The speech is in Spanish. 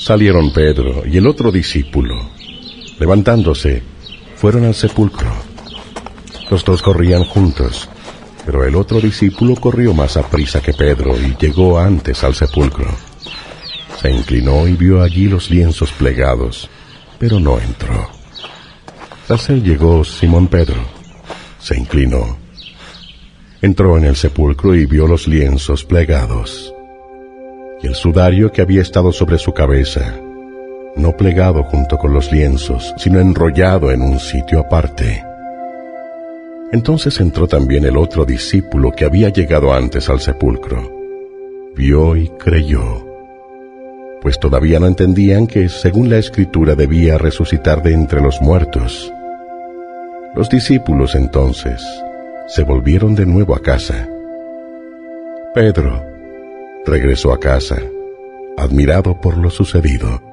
Salieron Pedro y el otro discípulo. Levantándose, fueron al sepulcro. Los dos corrían juntos, pero el otro discípulo corrió más aprisa que Pedro y llegó antes al sepulcro. Se inclinó y vio allí los lienzos plegados, pero no entró. Tras él llegó Simón Pedro. Se inclinó. Entró en el sepulcro y vio los lienzos plegados, y el sudario que había estado sobre su cabeza, no plegado junto con los lienzos, sino enrollado en un sitio aparte. Entonces entró también el otro discípulo que había llegado antes al sepulcro. Vio y creyó, pues todavía no entendían que, según la Escritura, debía resucitar de entre los muertos. Los discípulos entonces se volvieron de nuevo a casa. Pedro regresó a casa, admirado por lo sucedido.